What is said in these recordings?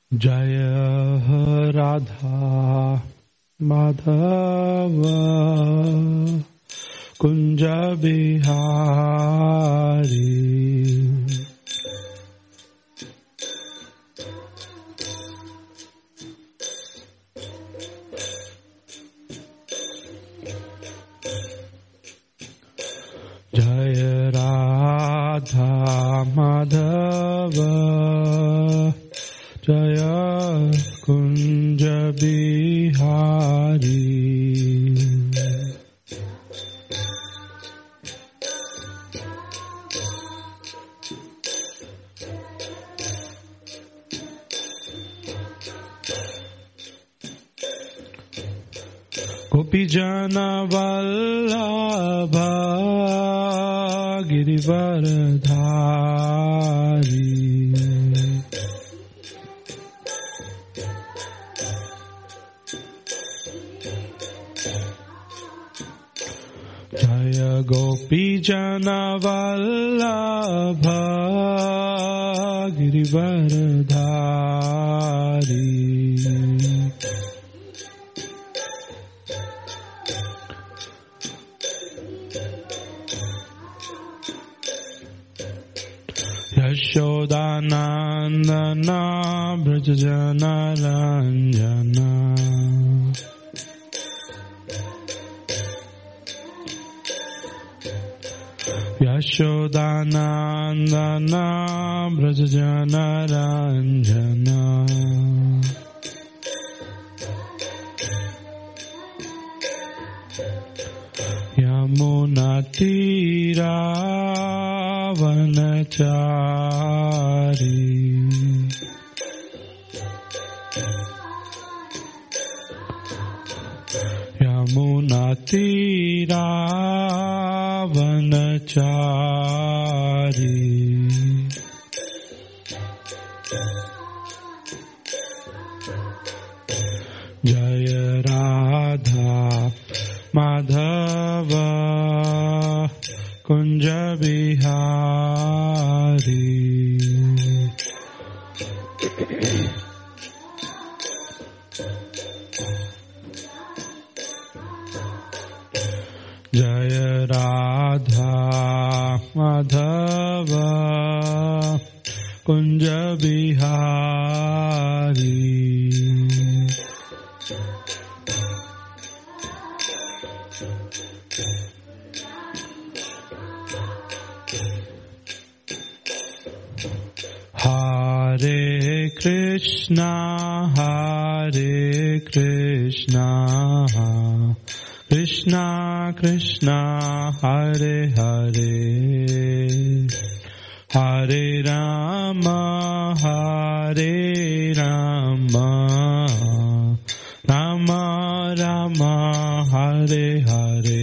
Jaya Radha Madhava Kunja Bihari Jaya Radha Madhava Jaya Kunja Bihari Gopijana Vallabha Girivaradhari Jaya Gopijana Vallabha Girivaradhari Yashodanandana Brajajana Ranjana Yashodanandana Brajajana Ranjana Yamunatira Vanachari Yamunatira Vanachari Jaya Radha Madhava Kunja Bihari Jaya Radha Madhava Kunja Bihari Hare Krishna Krishna Krishna Hare Hare Hare Rama Rama Rama Hare Hare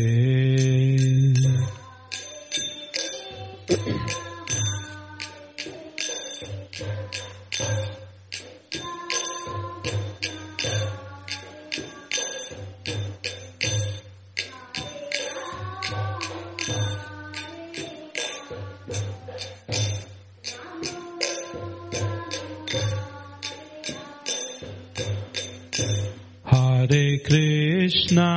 Hare Krishna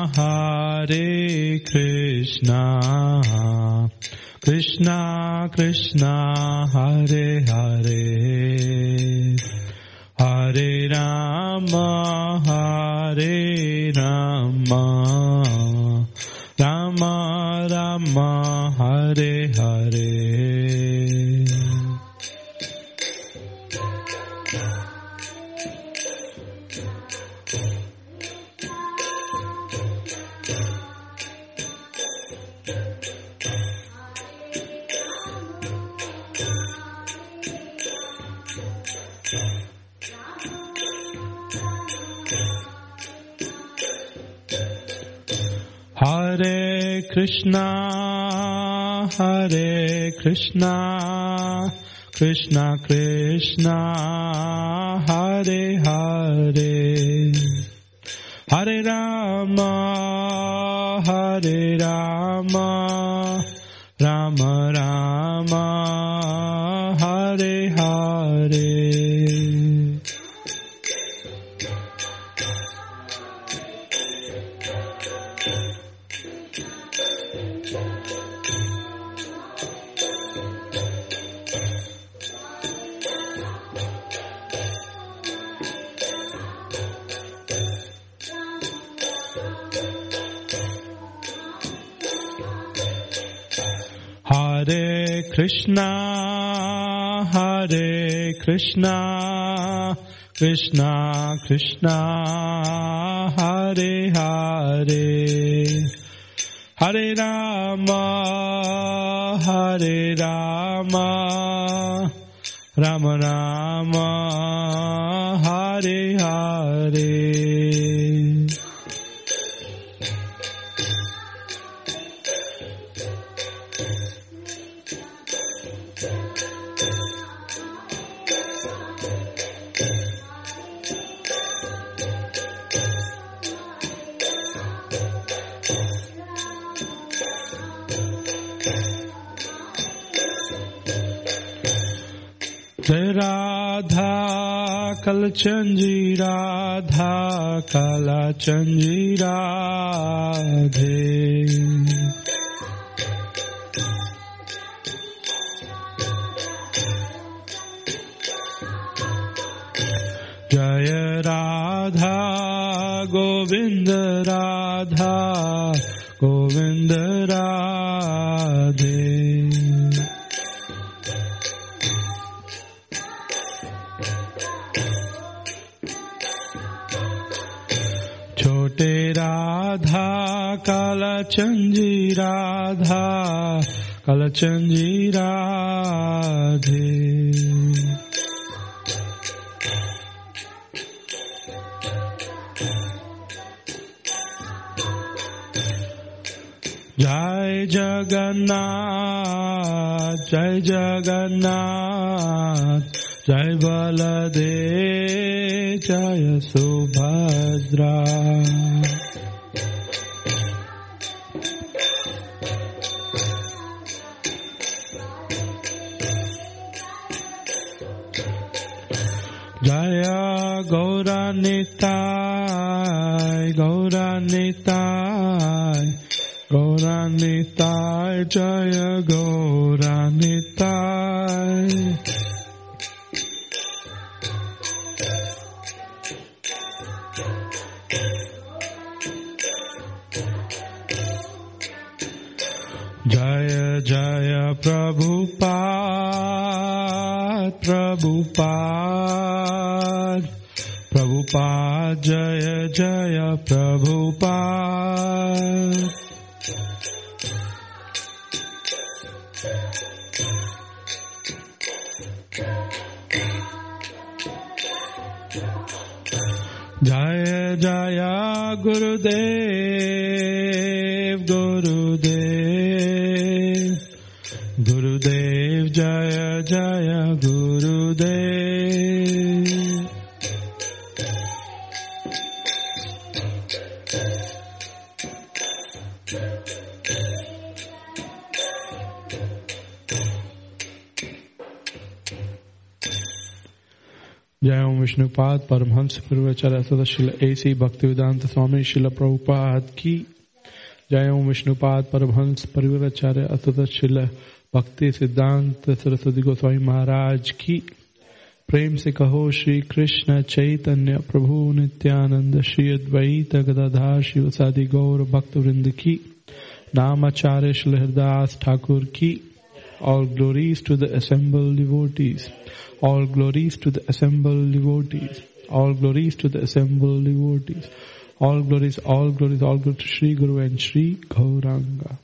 Krishna Krishna Hare Hare Hare Rama Rama Rama Hare Hare Hare Krishna Krishna Krishna Hare Hare Hare Rama Rama Rama Hare Hare Krishna, Hare Krishna, Krishna Krishna, Hare Hare, Hare Rama, Hare Rama, Rama Rama, Hare Hare. Jai Radha Kalachandji Radha Kalachandji Radhe, Jaya Radha Govinda Radha Govinda Radhe, Chote Radha Kalachandji Radha Kalachandji Radhe, Jai Jagannath, Jai Jagannath, Jai Baladev, Jai Subhadra, Jaya Gauranitai, Gauranitai, Gauranitai, Jaya Gauranitai, Jaya Jaya Prabhupada, Prabhupada, Prabhupada, Jaya Jaya Prabhupada, Jaya Jaya Gurudev, Gurudev, Gurudev, Jaya Jaya Gurudev, Jai Om Vishnupad Paramhans Purvacharya Sadashila A.C. Bhaktivedanta Swami Srila Prabhupada Ki Jai Om Vishnupad Paramhans Purvacharya Sadashila Bhakti Siddhanta Saraswati Goswami Maharaj Ki Prem se kaho Shri Krishna Chaitanya Prabhu Nityananda Shri Advaita Gadadhar Shivasadi Gaur Bhakta Vrinda Ki Namacharya Shri Haridas Thakur Ki. All glories to the assembled devotees. All glories to the assembled devotees. All glories to the assembled devotees. All glories, all glories, all glories to Shri Guru and Shri Gauranga.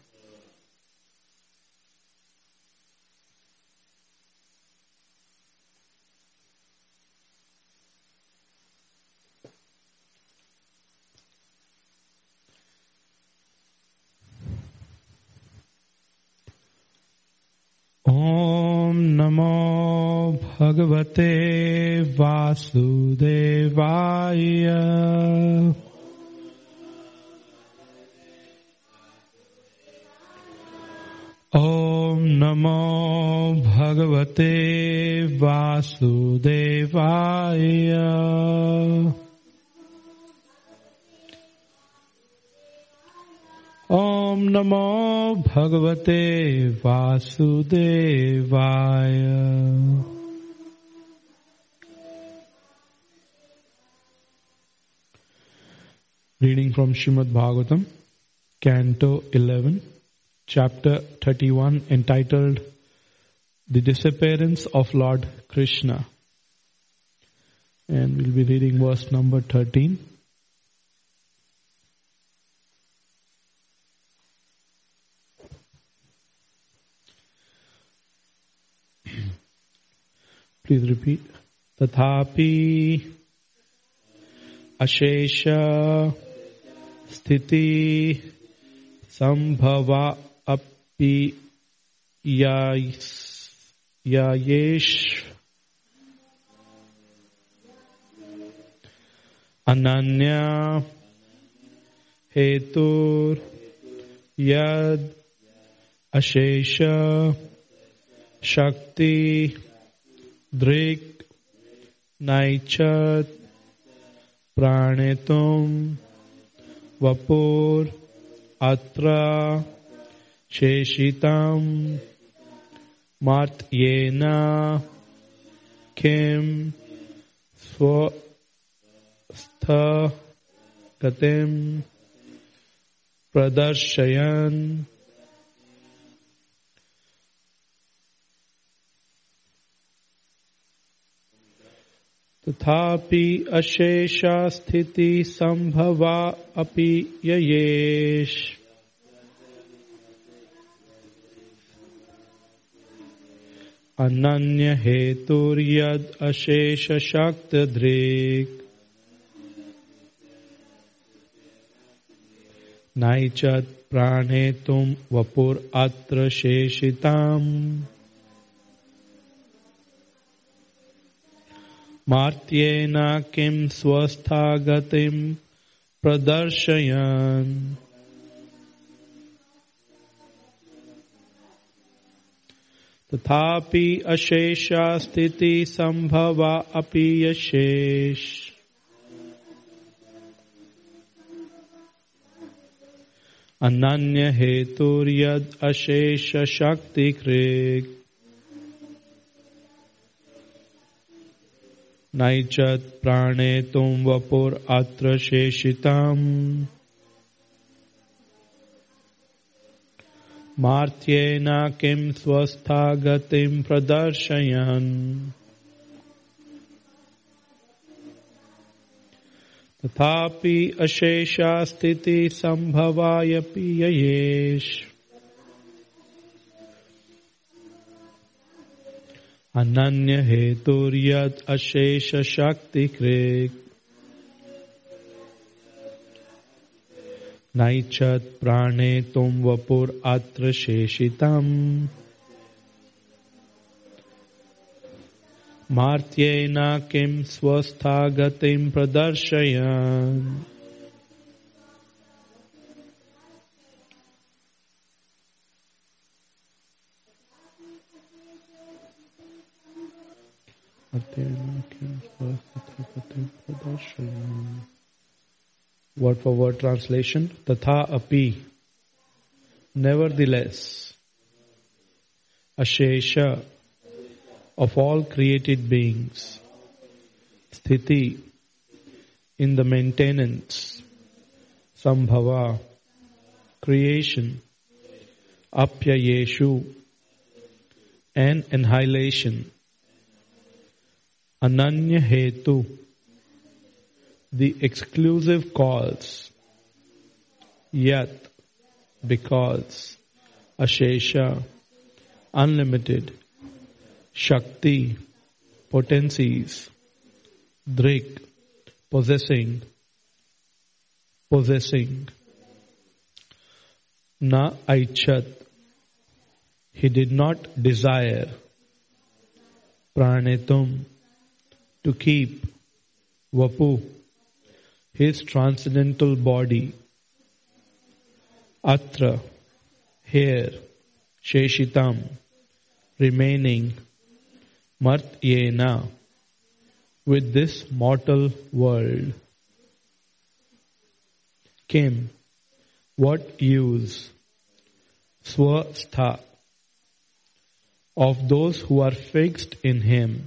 Om Namo Bhagavate Vasudevaya. Om Namo Bhagavate Vasudevaya. Om Namo Bhagavate Vasudevaya. Reading from Srimad Bhagavatam, Canto 11, Chapter 31, entitled the disappearance of Lord Krishna. And we'll be reading verse number 13. Please repeat. Tathapi ashesha sthiti sambhava api yayesh ananya hetur yad ashesha shakti drik naichat pranetum vapur atra sheshitam martyena kim swastha gatim pradarshayan. Tathapi ashesha sthiti sambhava api yayesh ananya hetur yad ashesha shaktadrik naichat pranetum vapur atra sheshitam martyena kim swasthagatim pradarshayan. Tathapi ashesha sthiti sambhava api yashesh ananya hetur yad ashesha shakti krik naichat pranetum vapur atra sheshitam martyena kim swasthagatim pradarshayan. Tathapi ashesha sthiti sambhavayapi yayesh ananya hetur yad ashesha shakti krik naichat pranetum vapur atra sheshitam martyena kim swasthagatim pradarshayan. Word for word translation. Tatha api, nevertheless, ashesha, of all created beings, sthiti, in the maintenance, sambhava, creation, apyayeshu, and annihilation, ananya hetu, the exclusive cause, yat, because, ashesha, unlimited, shakti, potencies, drik, possessing, na aichat, he did not desire, pranetum, to keep, vapu, his transcendental body, atra, here, sheshitam, remaining, martyena, with this mortal world. Kim, what use, swastha, of those who are fixed in him,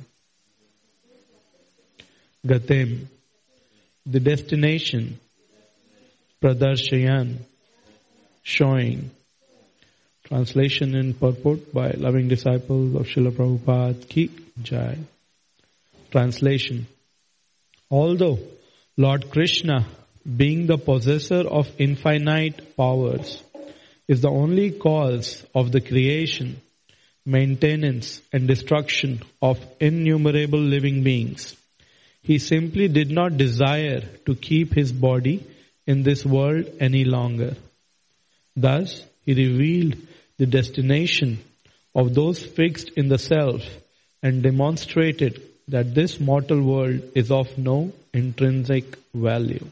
gatim, the destination, pradarshayan, showing, Translation and purport by loving disciples of Srila Prabhupada Ki Jai. Translation. Although Lord Krishna, being the possessor of infinite powers, is the only cause of the creation, maintenance and destruction of innumerable living beings, he simply did not desire to keep his body in this world any longer. Thus, he revealed the destination of those fixed in the self and demonstrated that this mortal world is of no intrinsic value.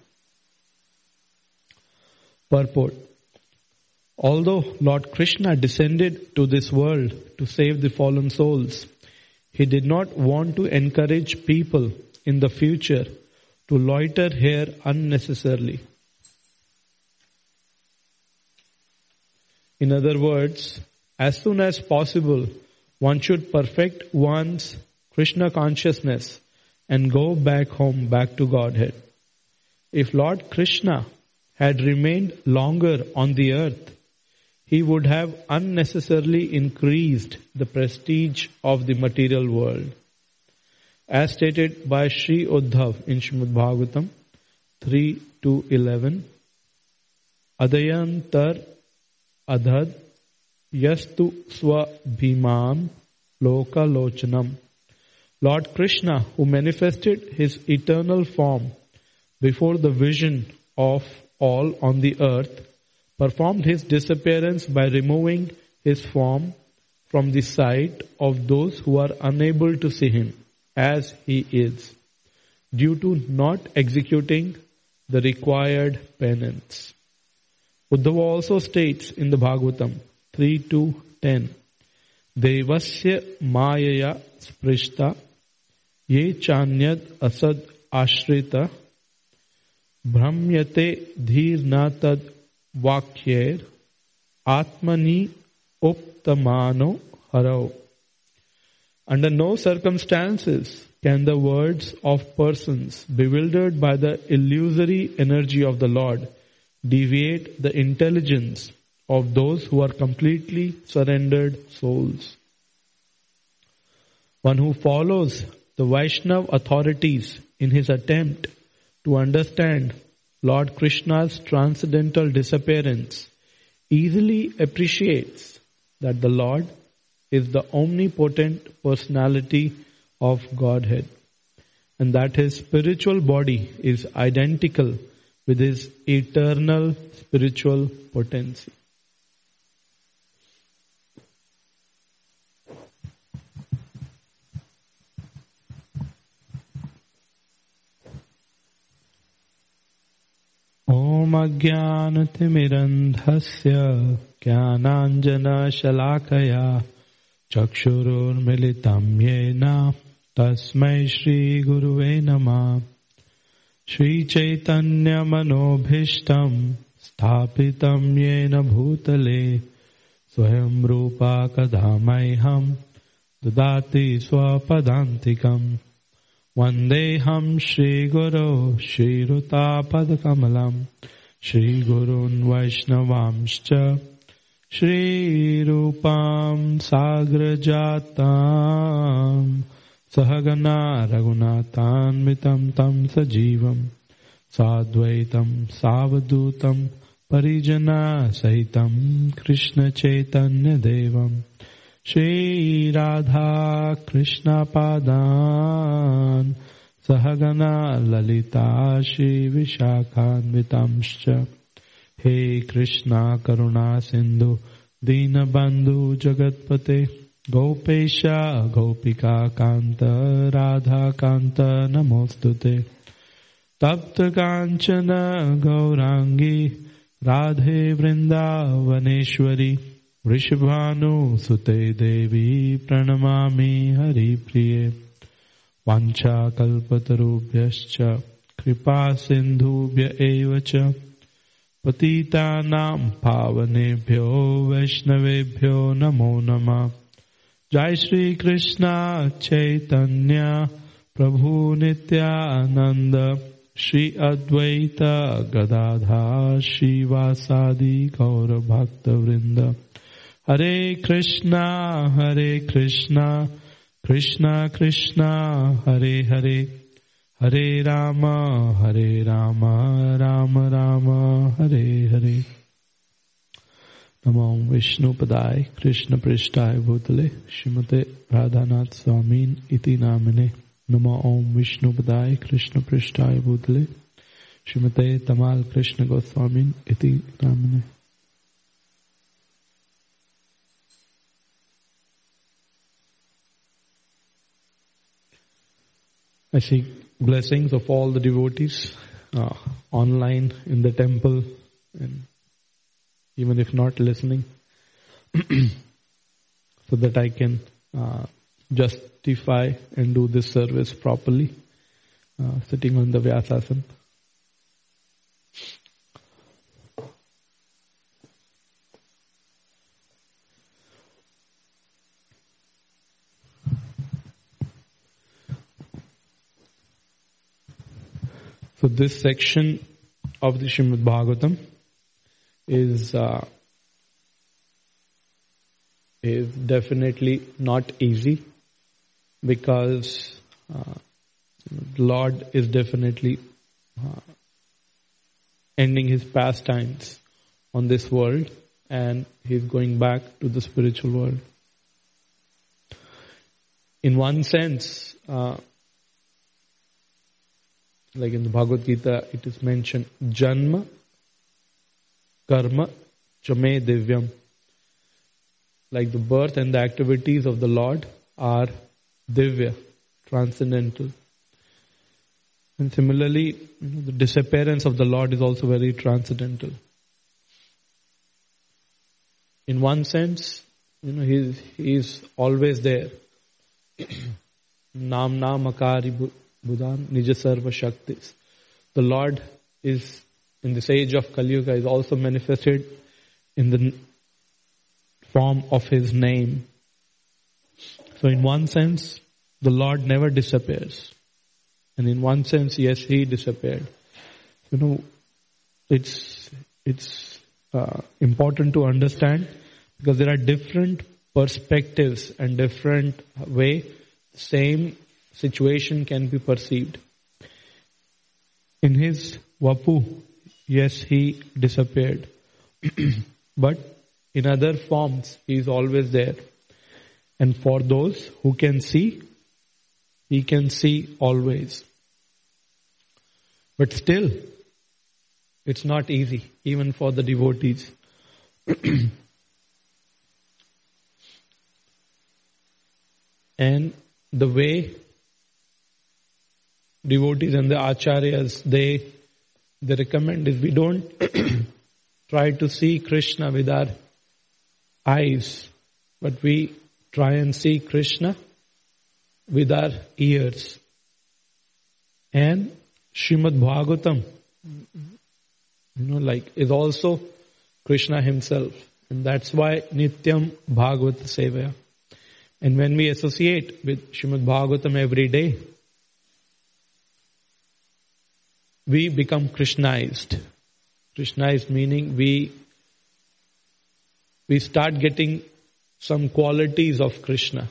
Purport. Although Lord Krishna descended to this world to save the fallen souls, he did not want to encourage people in the future to loiter here unnecessarily. In other words, as soon as possible, one should perfect one's Krishna consciousness and go back home, back to Godhead. If Lord Krishna had remained longer on the earth, he would have unnecessarily increased the prestige of the material world. As stated by Sri Uddhav in Srimad Bhagavatam 3:11, Adayantar adhad yastu swa bhimam loka lochanam. Lord Krishna, who manifested his eternal form before the vision of all on the earth, performed his disappearance by removing his form from the sight of those who are unable to see him as he is, due to not executing the required penance. Uddhava also states in the Bhagavatam 3:10, Devasya mayaya sprishta ye chanyad asad ashrita Brahmyate dhirnatad vakyer atmani uptamano harau. Under no circumstances can the words of persons bewildered by the illusory energy of the Lord deviate the intelligence of those who are completely surrendered souls. One who follows the Vaishnava authorities in his attempt to understand Lord Krishna's transcendental disappearance easily appreciates that the Lord is the omnipotent personality of Godhead and that his spiritual body is identical with his eternal spiritual potency. Om Ajnanatimirandhasya Jnananjana Shalakaya Chakshururmilitam Yena Tasmai Shri Guruve Namah. Shri Chaitanya Manobhishtam Sthapitam Yena Bhutale Swayam Rupa Kadamaiham Dadati Swapadantikam Vandeham Shri Guru Shri Ruta Padakamalam Shri Gurun Vaishnavamscha Shri Rupam Sagrajatam Sahagana Raghunathanvitam Tam Sajivam Sadvaitam Savadutam Parijana Sahitam Krishna Chaitanya Devam Shri Radha Krishna Padan Sahagana Lalita Shri Vishakhanvitamscha. He Krishna Karuna Sindhu Dinabandhu Jagatpate Gopesha Gopika Kanta Radha Kanta Namostute Tapta Kanchana Gaurangi Radhe Vrindavaneshwari Vrishabhanu Sute Devi Pranamami Hari Priye Vancha Kalpatarubhyascha Kripa Sindhubhya Evacha Patitanam Pavanebhyo Vaishnavebhyo Namo Namah. Jai Shri Krishna Chaitanya Prabhu Nityananda Shri Advaita Gadadhar Shri Vasadi Gaura Bhakta Vrinda Hare Krishna, Krishna Krishna, Hare Hare, Hare Rama, Rama Rama, Hare Hare. Namo Vishnu Padaya Krishna Prishtaya Bhutale Shrimate Radhanath Swamin Iti Namine. Namo Om Vishnu Padaya Krishna Prishtaya Bhutale Shrimate Tamal Krishna Goswamin Iti Namine. I seek blessings of all the devotees online in the temple, and even if not listening, so that I can justify and do this service properly, sitting on the Vyasasana. So this section of the Srimad Bhagavatam is definitely not easy, because the Lord is definitely ending his pastimes on this world, and he's going back to the spiritual world. In one sense, like in the Bhagavad Gita, it is mentioned, Janma, Karma, Chame Divyam. Like the birth and the activities of the Lord are Divya, transcendental. And similarly, the disappearance of the Lord is also very transcendental. In one sense, he is always there. Nam Akari Buddhan Nija Sarva Shaktis. The Lord is, in this age of Kali Yuga, is also manifested in the form of his name. So in one sense, the Lord never disappears. And in one sense, yes, he disappeared. It's important to understand, because there are different perspectives and different way same situation can be perceived. In his Vapu, yes, he disappeared. But in other forms, he is always there. And for those who can see, he can see always. But still, it's not easy, even for the devotees. And the way devotees and the acharyas, they recommend is we don't try to see Krishna with our eyes, but we try and see Krishna with our ears. And Srimad Bhagavatam, is also Krishna himself. And that's why Nityam Bhagavata Sevaya. And when we associate with Srimad Bhagavatam every day, we become Krishnaized. Krishnaized meaning we start getting some qualities of Krishna.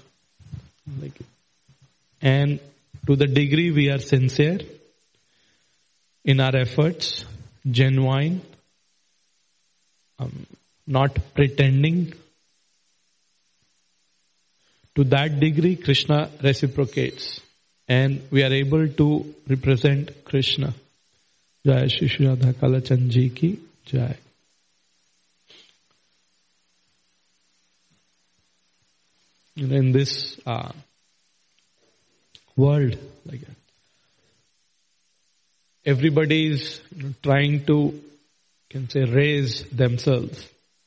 And to the degree we are sincere in our efforts, genuine, not pretending, to that degree Krishna reciprocates, and we are able to represent Krishna. Jai Shri Shri Radha Kalachand Ji ki Jai. In this world, everybody is trying to, raise themselves.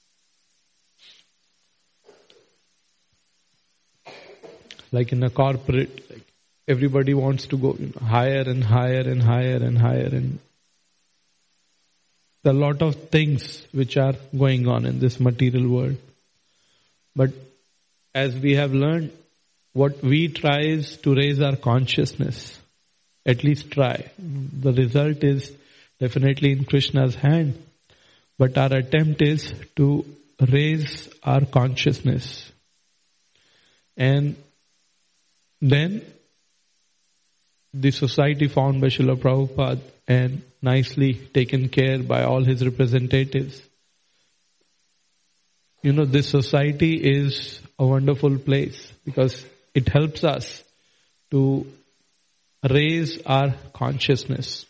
Like in a corporate, everybody wants to go higher and higher and higher and higher, and there are a lot of things which are going on in this material world. But as we have learned, what we try is to raise our consciousness. At least try. The result is definitely in Krishna's hand. But our attempt is to raise our consciousness. And then the society found by Srila Prabhupada and nicely taken care by all his representatives. This society is a wonderful place because it helps us to raise our consciousness.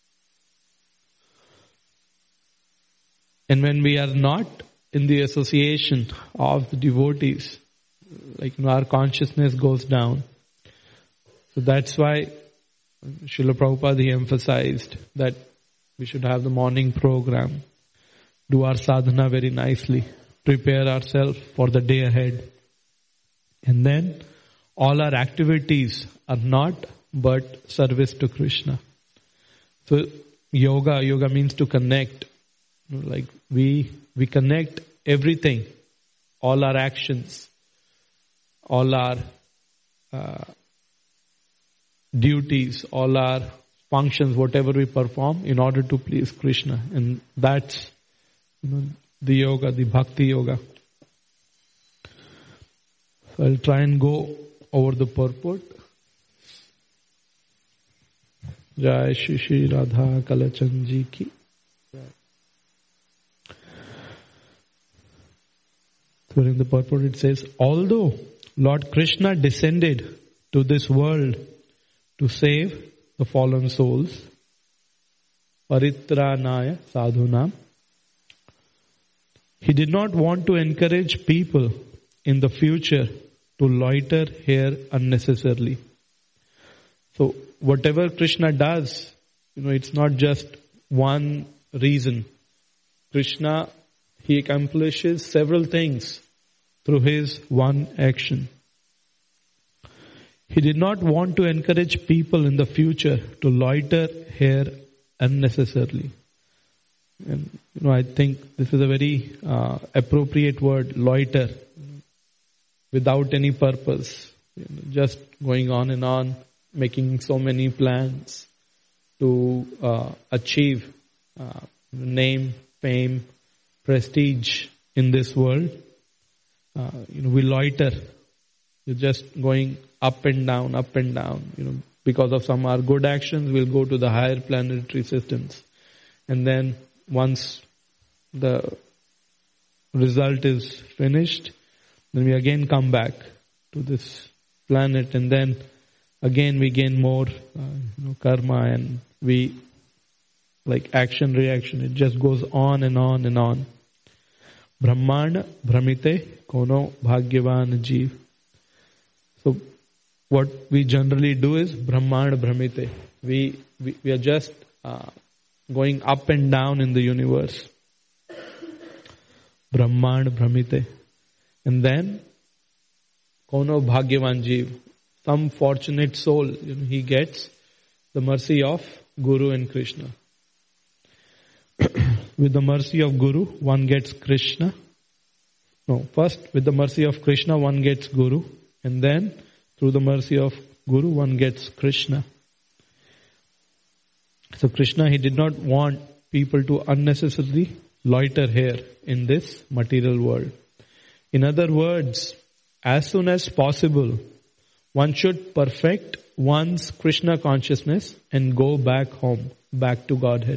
And when we are not in the association of the devotees, our consciousness goes down. So that's why Srila Prabhupada, he emphasized that we should have the morning program, do our sadhana very nicely, prepare ourselves for the day ahead. And then all our activities are not but service to Krishna. So yoga means to connect. We connect everything, all our actions, all our duties, all our functions, whatever we perform in order to please Krishna. And that's the yoga, the bhakti yoga. So I'll try and go over the purport. Jai Shri Shri Radha Kalachand Ji ki. So in the purport it says, although Lord Krishna descended to this world to save the fallen souls, Paritranaya Sadhunam, he did not want to encourage people in the future to loiter here unnecessarily. So whatever Krishna does, it's not just one reason. Krishna, he accomplishes several things through his one action. He did not want to encourage people in the future to loiter here unnecessarily. And I think this is a very appropriate word, loiter, without any purpose, just going on and on, making so many plans to achieve name, fame, prestige in this world. We loiter. You're just going up and down, because of some our good actions, we'll go to the higher planetary systems. And then once the result is finished, then we again come back to this planet, and then again we gain more karma, and we action, reaction. It just goes on and on and on. Brahmana Brahmite Kono Bhagyavan Jeev. So what we generally do is Brahmana Brahmite. We are just going up and down in the universe. Brahmana Brahmite. And then Kono Bhagyavan Jeev. Some fortunate soul, he gets the mercy of Guru and Krishna. With the mercy of Guru, one gets Krishna. No, first with the mercy of Krishna, one gets Guru. And then through the mercy of Guru, one gets Krishna. So Krishna, he did not want people to unnecessarily loiter here in this material world. In other words, as soon as possible, one should perfect one's Krishna consciousness and go back home, back to Godhead.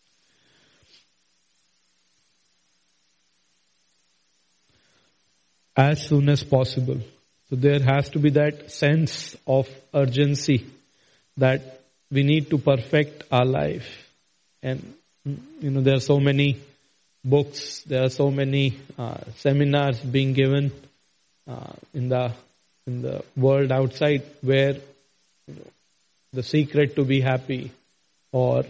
As soon as possible. So there has to be that sense of urgency that we need to perfect our life. And, there are so many books, there are so many seminars being given in the world outside where the secret to be happy or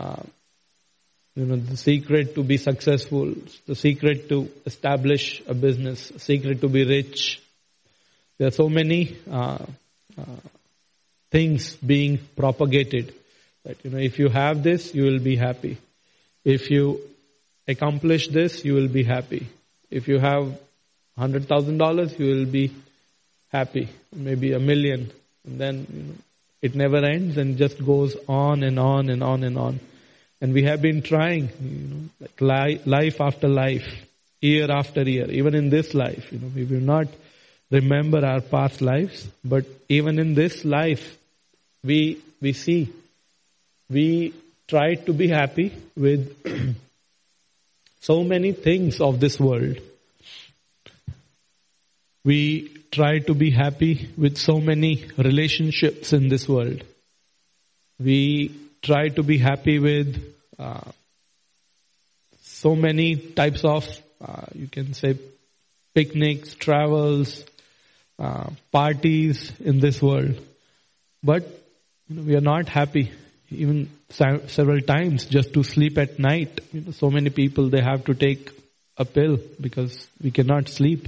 the secret to be successful, the secret to establish a business, the secret to be rich. There are so many things being propagated that, if you have this, you will be happy. If you accomplish this, you will be happy. If you have $100,000, you will be happy. Maybe $1 million. And then, it never ends and just goes on and on and on and on. And we have been trying, life after life, year after year, even in this life. We will not remember our past lives, but even in this life, we see, we try to be happy with so many things of this world. We try to be happy with so many relationships in this world. We try to be happy with so many types of, you can say, picnics, travels, parties in this world. But we are not happy even several times just to sleep at night. So many people, they have to take a pill because we cannot sleep.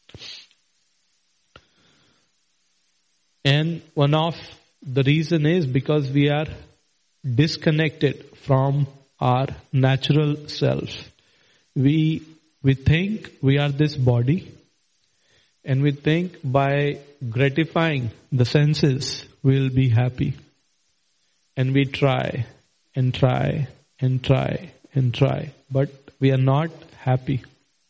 And one of the reason is because we are disconnected from our natural self. We think we are this body, and we think by gratifying the senses we'll be happy. And we try and try and try and try, but we are not happy.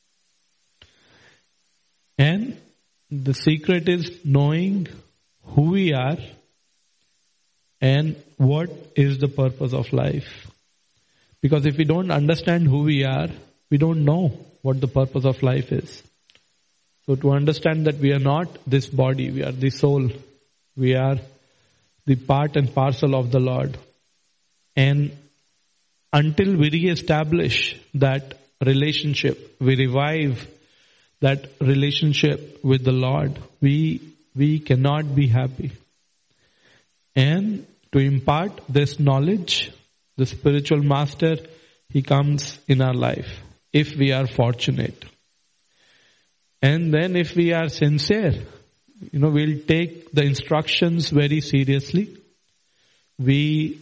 And the secret is knowing who we are and what is the purpose of life. Because if we don't understand who we are, we don't know what the purpose of life is. So to understand that we are not this body, we are the soul, we are the part and parcel of the Lord. And until we re-establish that relationship, we revive that relationship with the Lord, we cannot be happy. And to impart this knowledge, the spiritual master, he comes in our life, if we are fortunate. And then if we are sincere, we'll take the instructions very seriously. We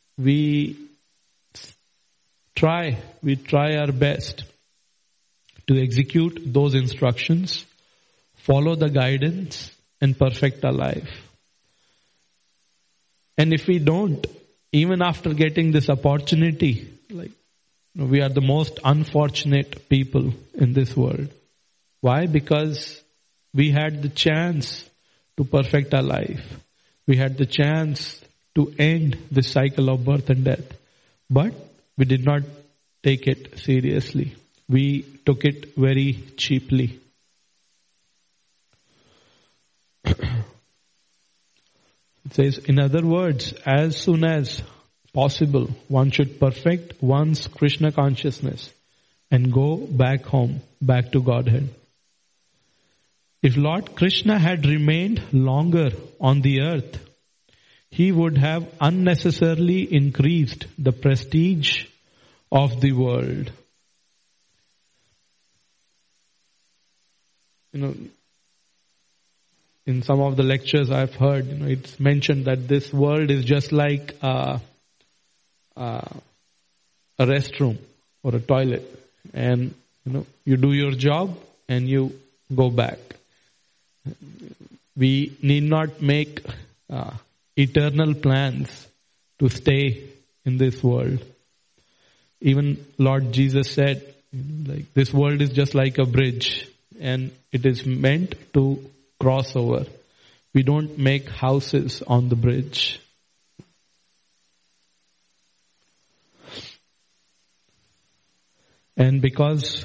try our best to execute those instructions, follow the guidance, and perfect our life. And if we don't, even after getting this opportunity, we are the most unfortunate people in this world. Why? Because we had the chance to perfect our life. We had the chance to end the cycle of birth and death. But we did not take it seriously. We took it very cheaply. It says, in other words, as soon as possible, one should perfect one's Krishna consciousness and go back home, back to Godhead. If Lord Krishna had remained longer on the earth, he would have unnecessarily increased the prestige of the world. In some of the lectures I've heard, it's mentioned that this world is just like a restroom or a toilet. And, you do your job and you go back. We need not make eternal plans to stay in this world. Even Lord Jesus said, this world is just like a bridge and it is meant to cross over. We don't make houses on the bridge. And because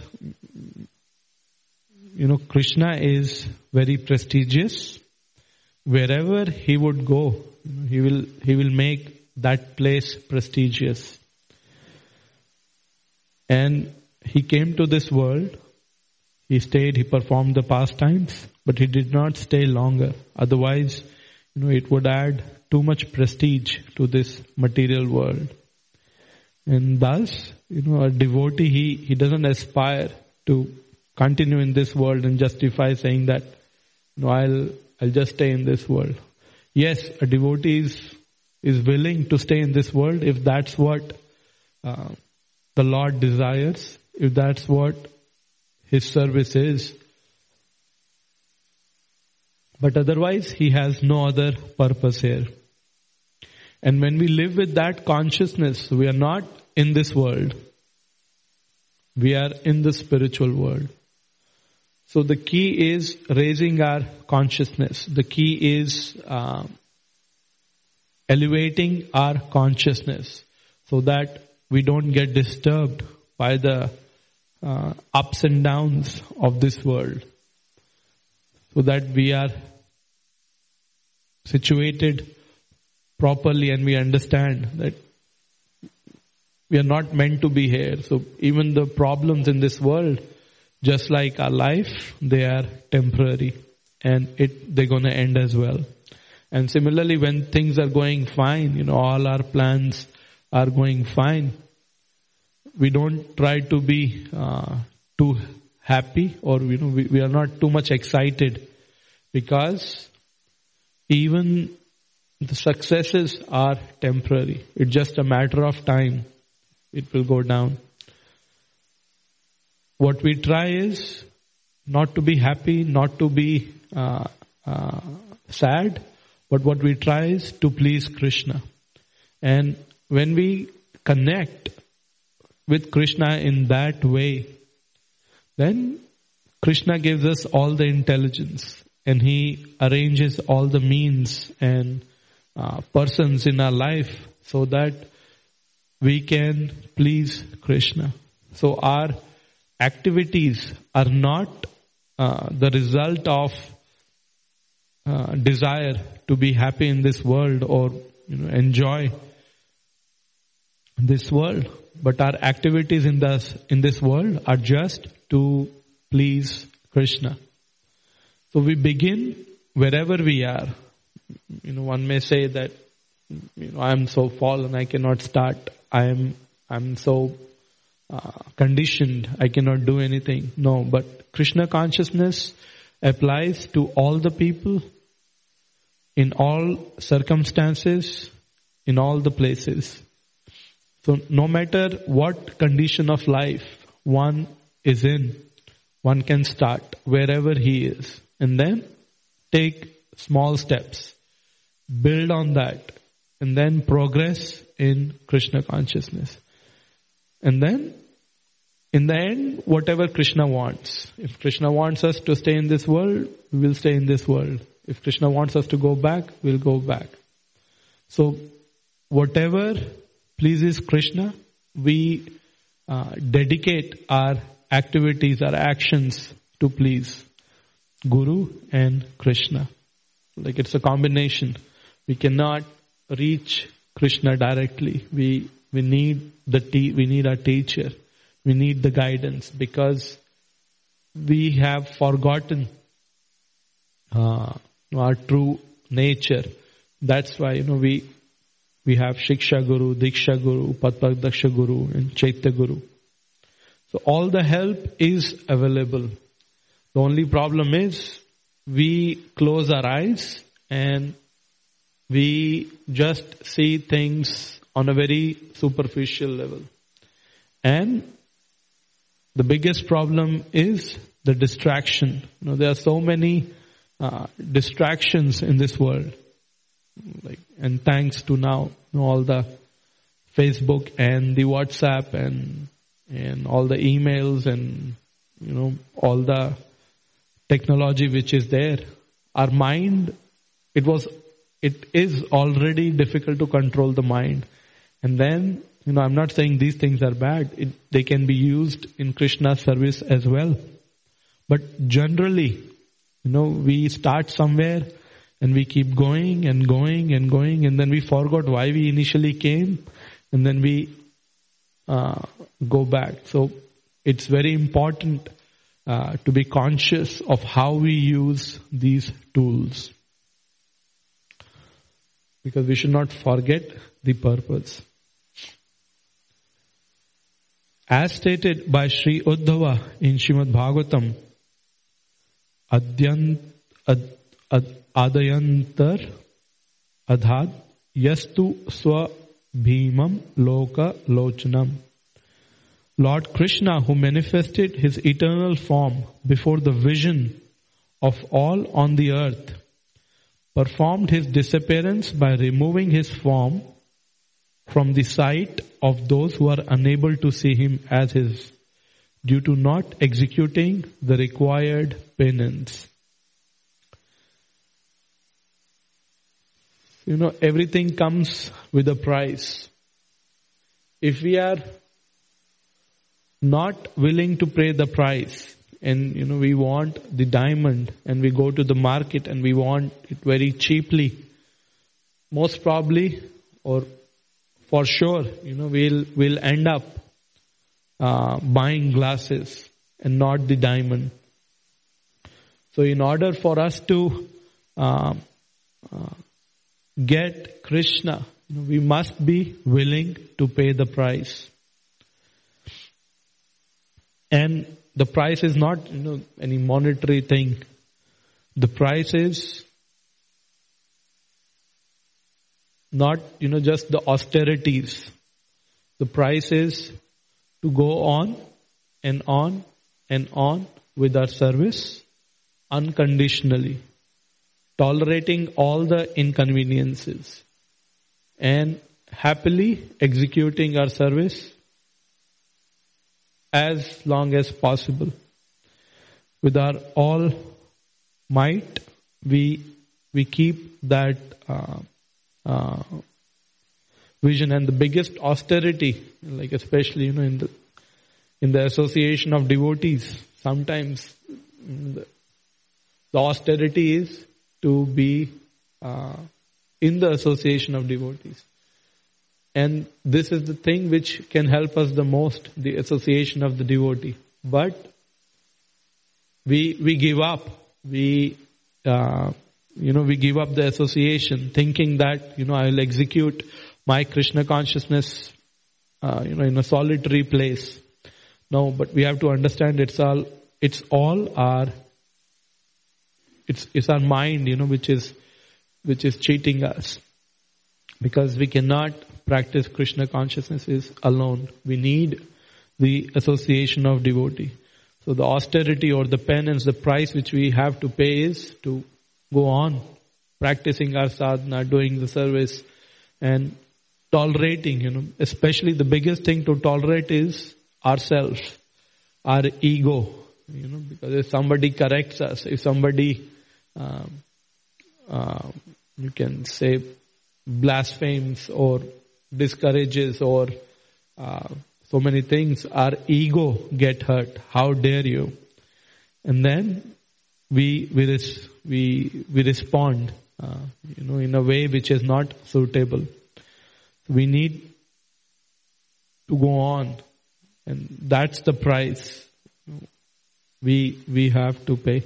Krishna is very prestigious, wherever he would go, he will make that place prestigious. And he came to this world, he stayed, he performed the pastimes, but he did not stay longer. Otherwise, it would add too much prestige to this material world. And thus, a devotee, he doesn't aspire to continue in this world and justify saying that, I'll just stay in this world. Yes, a devotee is willing to stay in this world if that's what the Lord desires, if that's what his service is. But otherwise, he has no other purpose here. And when we live with that consciousness, we are not in this world. We are in the spiritual world. So the key is raising our consciousness. The key is elevating our consciousness so that we don't get disturbed by the ups and downs of this world. So that we are situated properly and we understand that we are not meant to be here. So even the problems in this world, just like our life, they are temporary and they're going to end as well. And similarly, when things are going fine, all our plans are going fine, we don't try to be too happy or, we are not too much excited, because even the successes are temporary. It's just a matter of time. It will go down. What we try is not to be happy, not to be sad, but what we try is to please Krishna. And when we connect with Krishna in that way, then Krishna gives us all the intelligence and He arranges all the means and persons in our life so that we can please Krishna. So our activities are not the result of desire to be happy in this world or enjoy this world, but our activities in this world are just to please Krishna. So we begin wherever we are. One may say that I am so fallen, I cannot start. I'm so conditioned, I cannot do anything. No, but Krishna consciousness applies to all the people, in all circumstances, in all the places. So no matter what condition of life one is in, one can start wherever he is and then take small steps, build on that, and then progress in Krishna consciousness. And then in the end, whatever Krishna wants. If Krishna wants us to stay in this world, we will stay in this world. If Krishna wants us to go back, we'll go back. So whatever pleases Krishna, we dedicate our activities, our actions to please Guru and Krishna. Like it's a combination. We cannot reach Krishna directly. We need we need our teacher. We need the guidance because we have forgotten our true nature. That's why we have Shiksha Guru, Diksha Guru, Padpadaksha Guru, and Chaitya Guru. So all the help is available. The only problem is we close our eyes and we just see things on a very superficial level. And the biggest problem is the distraction. There are so many distractions in this world. And thanks to now all the Facebook and the WhatsApp and all the emails and all the technology which is there, our mind, it is already difficult to control the mind. And then I'm not saying these things are bad. They can be used in Krishna's service as well. But generally, we start somewhere and we keep going and going and going, and then we forgot why we initially came, and then we go back. So it's very important to be conscious of how we use these tools, because we should not forget the purpose. As stated by Sri Uddhava in Srimad Bhagavatam, Adayantar Adhad Yastu Swa Bhimam Loka Lochanam. Lord Krishna, who manifested his eternal form before the vision of all on the earth, performed his disappearance by removing his form from the sight of those who are unable to see him as his due to not executing the required penance. Everything comes with a price. If we are not willing to pay the price, and we want the diamond, and we go to the market and we want it very cheaply, most probably or for sure, we'll end up buying glasses and not the diamond. So in order for us to get Krishna, we must be willing to pay the price. And the price is not, any monetary thing. The price is not, just the austerities. The price is to go on and on and on with our service unconditionally, tolerating all the inconveniences and happily executing our service as long as possible. With our all might, we keep that vision. And the biggest austerity, like especially in the association of devotees, sometimes the austerity is to be in the association of devotees. And this is the thing which can help us the most, the association of the devotee. But we give up. We give up the association, thinking that, I will execute my Krishna consciousness, in a solitary place. No, but we have to understand it's our mind, which is cheating us. Because we cannot practice Krishna consciousness alone. We need the association of devotee. So the austerity or the penance, the price which we have to pay is to go on practicing our sadhana, doing the service and tolerating, especially the biggest thing to tolerate is ourselves, our ego, because if somebody corrects us, if somebody, you can say, blasphemes or discourages or so many things, our ego get hurt. How dare you? And then we respond, in a way which is not suitable. We need to go on, and that's the price we have to pay.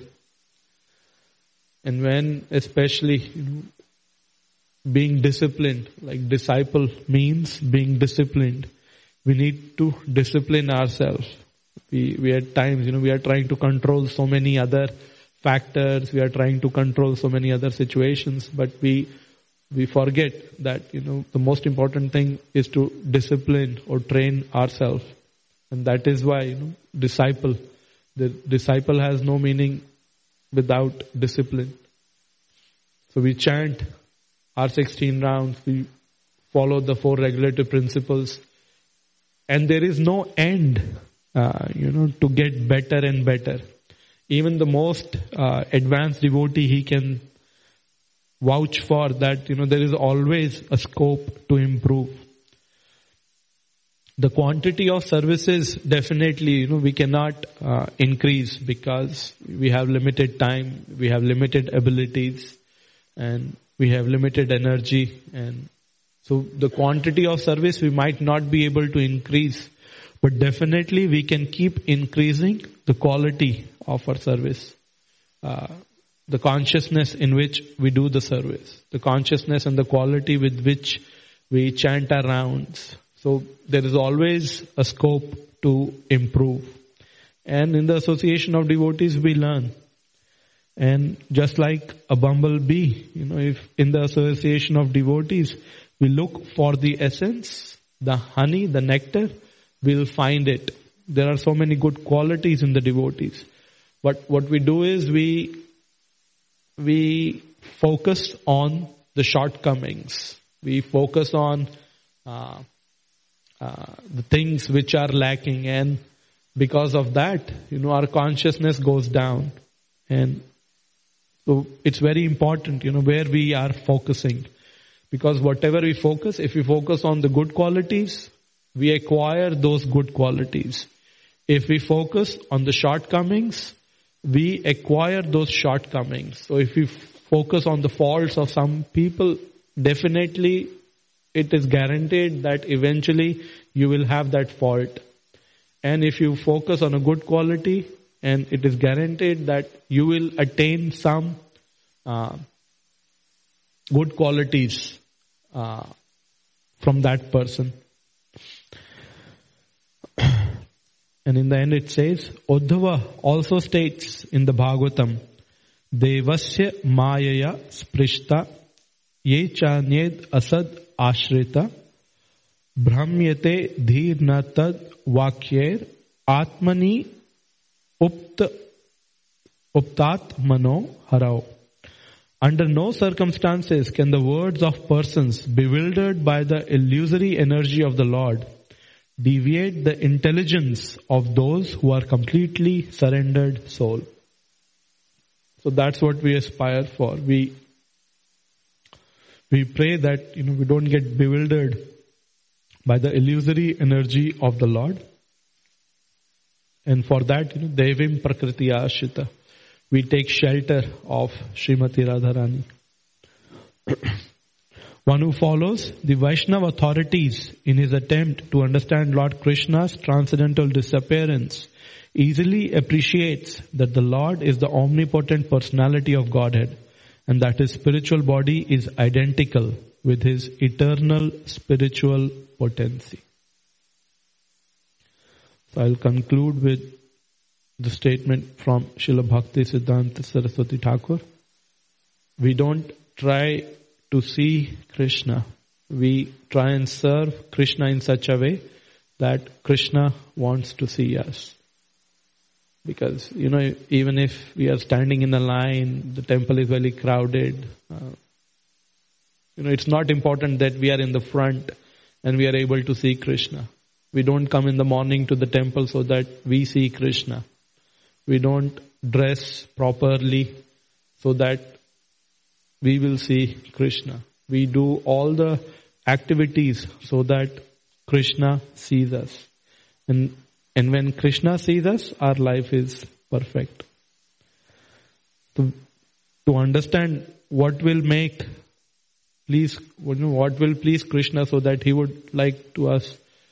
And when, especially, being disciplined, like disciple means being disciplined. We need to discipline ourselves. We at times, we are trying to control so many other factors. We are trying to control so many other situations, but we forget that, the most important thing is to discipline or train ourselves. And that is why, disciple. The disciple has no meaning without discipline. So we chant our 16 rounds, we follow the 4 regulative principles, and there is no end, to get better and better. Even the most advanced devotee, he can vouch for that, there is always a scope to improve. The quantity of services, definitely, we cannot increase because we have limited time, we have limited abilities, and we have limited energy. And so the quantity of service we might not be able to increase, but definitely we can keep increasing the quality of our service. The consciousness in which we do the service, the consciousness and the quality with which we chant our rounds. So there is always a scope to improve. And in the association of devotees, we learn. And just like a bumblebee, if in the association of devotees, we look for the essence, the honey, the nectar, we'll find it. There are so many good qualities in the devotees. But what we do is we focus on the shortcomings. We focus on the things which are lacking, and because of that, our consciousness goes down. And so it's very important, where we are focusing. Because whatever we focus, if we focus on the good qualities, we acquire those good qualities. If we focus on the shortcomings, we acquire those shortcomings. So if we focus on the faults of some people, definitely it is guaranteed that eventually you will have that fault. And if you focus on a good quality, and it is guaranteed that you will attain some good qualities from that person. And in the end it says, Uddhava also states in the Bhagavatam, Devasya Mayaya Sprishta Ye Chanyed Asad Ashrita Brahmyate Dhir Tad Vakyer Atmani Uptat Mano Harao. Under no circumstances can the words of persons bewildered by the illusory energy of the Lord deviate the intelligence of those who are completely surrendered soul. So that's what we aspire for. We pray that we don't get bewildered by the illusory energy of the Lord. And for that, Devim Prakriti Ashita, we take shelter of Srimati Radharani. One who follows the Vaishnava authorities in his attempt to understand Lord Krishna's transcendental disappearance easily appreciates that the Lord is the omnipotent personality of Godhead and that his spiritual body is identical with his eternal spiritual potency. So I'll conclude with the statement from Srila Bhakti Siddhanta Saraswati Thakur. We don't try to see Krishna. We try and serve Krishna in such a way that Krishna wants to see us. Because, even if we are standing in a line, the temple is very crowded. It's not important that we are in the front and we are able to see Krishna. We don't come in the morning to the temple so that we see Krishna. We don't dress properly so that we will see Krishna. We do all the activities so that Krishna sees us. And when Krishna sees us, our life is perfect. To understand what will please Krishna so that he would like to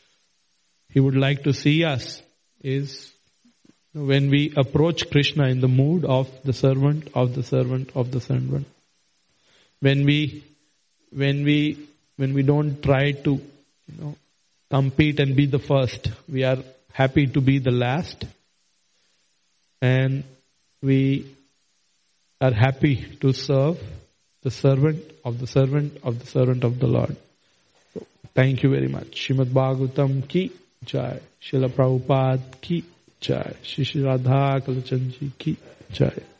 see us is when we approach Krishna in the mood of the servant of the servant of the servant. When we don't try to compete and be the first, we are happy to be the last, and we are happy to serve the servant of the servant of the servant of the Lord. So, thank you very much. Srimad Bhagavatam ki jai. Srila Prabhupada ki jai. Shri Radha Kalachandji ki jai.